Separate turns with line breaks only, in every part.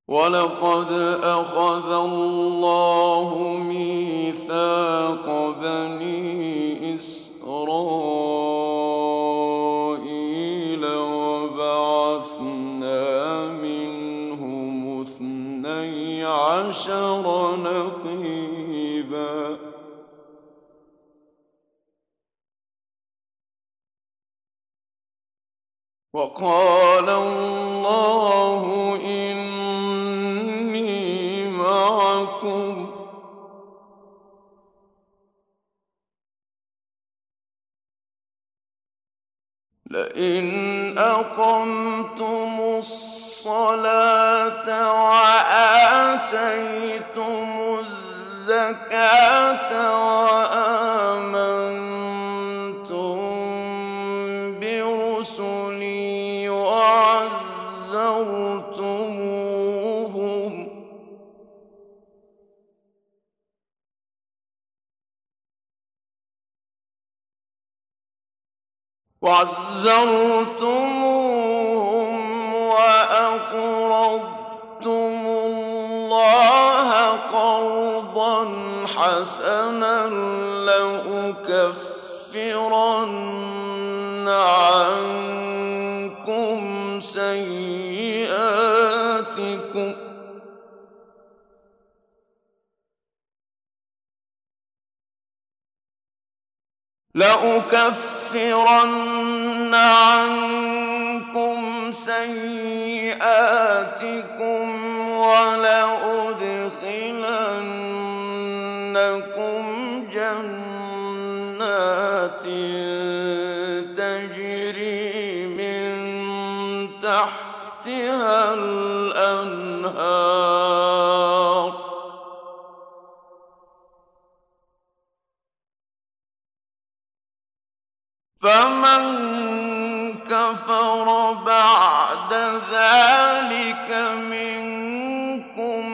وَلَقَدْ أَخَذَ اللَّهُ مِيثَاقَ بَنِي إِسْرَائِيلَ وَبَعَثْنَا مِنْهُمُ 12 نَقِيبًا وَقَالَ اللَّهُ إِنِّي مَعَكُمْ ۖ لَئِنْ أَقَمْتُمُ الصَّلَاةَ وَآتَيْتُمُ الزَّكَاةَ وَآمَنتُم بِرُسُلِي وَعَزَّرْتُمُوهُمْ وَأَقْرَضْتُمُ اللَّهَ قَرْضًا حَسَنًا لَّأُكَفِّرَنَّ عَنكُمْ سَيِّئَاتِكُمْ وَلَأُدْخِلَنَّكُمْ جَنَّاتٍ تَجْرِي مِن تَحْتِهَا الْأَنْهَارُ ۚ فَمَن كَفَرَ بَعْدَ ذَٰلِكَ مِنكُمْ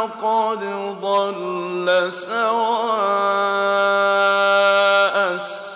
فَقَدْ ضَلَّ سَوَاءَ السَّبِيلِ.